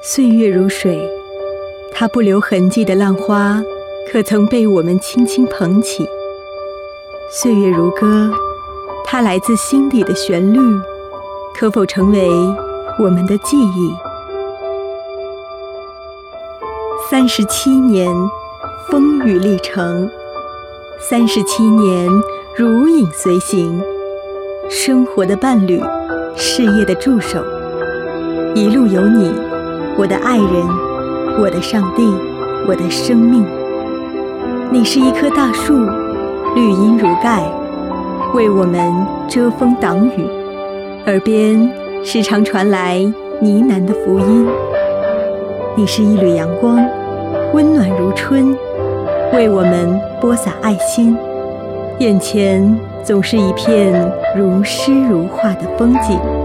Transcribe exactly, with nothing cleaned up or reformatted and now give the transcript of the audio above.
岁月如水，它不留痕迹的浪花，可曾被我们轻轻捧起？岁月如歌，它来自心底的旋律，可否成为我们的记忆？三十七年，风雨历程；三十七年，如影随形。生活的伴侣，事业的助手，一路有你，我的爱人，我的上帝，我的生命。你是一棵大树，绿荫如盖，为我们遮风挡雨，耳边时常传来呢喃的福音。你是一缕阳光，温暖如春，为我们播撒爱心，眼前总是一片如诗如画的风景。